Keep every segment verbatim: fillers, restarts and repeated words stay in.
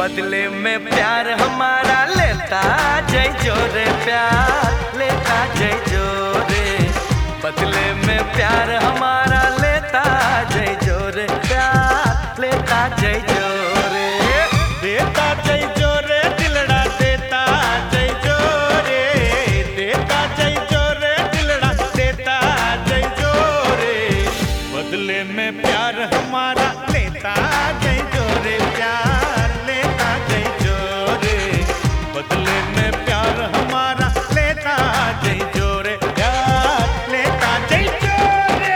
बदले में प्यार हमारा लेता जय जोरे, प्यार लेता जय जोरे। बदले में प्यार हमारा लेता जय जोरे, प्यार लेता जय जोरे। देता जय जोरे दिलड़ा देता जय जोरे, देता जय जोरे दिलड़ा देता जय जोरे। बदले में प्यार हमारा लेता जय जोरे, प्यार लेता जय जोरे। बदले में प्यार हमारा लेता जय जोरे, प्यार लेता जय जोरे।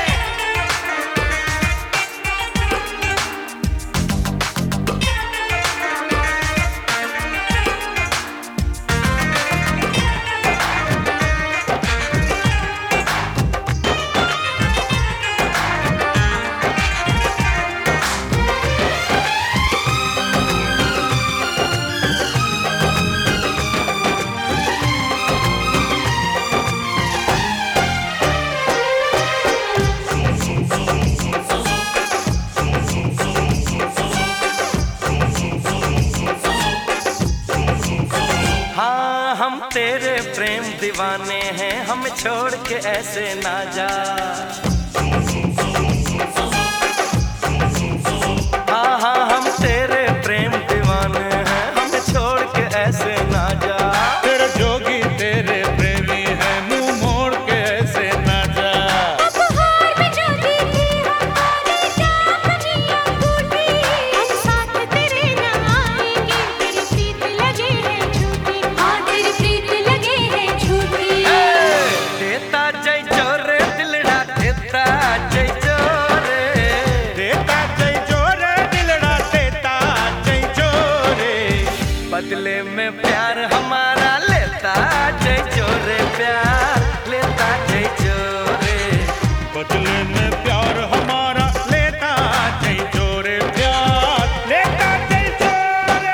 हाँ हम तेरे प्रेम दीवाने हैं, हमें छोड़ के ऐसे ना जा। हाँ हाँ हम तेरे प्रेम दीवाने हैं, हमें छोड़ के ऐसे ना जा। तेरे जोगी तेरे प्रेमी है, मुंह मोड़ के ऐसे ना जा। उपहार में जोगी थी हमारी चांदनियां टूटी, हम साथ तेरे न आएंगे, तेरी प्रीत लगे है झूठी, हाँ तेरी प्रीत लगे है झूठी। देता जय जोरे दिलड़ा देता जय जोरे, देता जय जोरे दिलड़ा देता जय जोरे। बदले में प्यार हमारा लेता जय जोरे, प्यार लेता जय जोरे। बदले में प्यार हमारा लेता जय जोरे, प्यार लेता जय जोरे।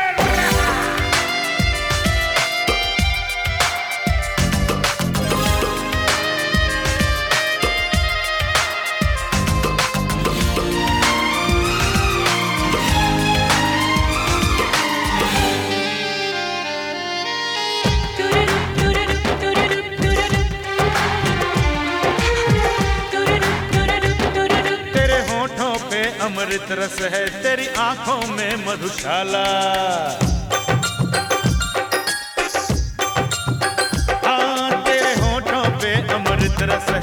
तेरे होठों पे अमृत रस है, तेरी आंखों में मधुशाला। हाँ तेरे होठों पे अमृत रस है,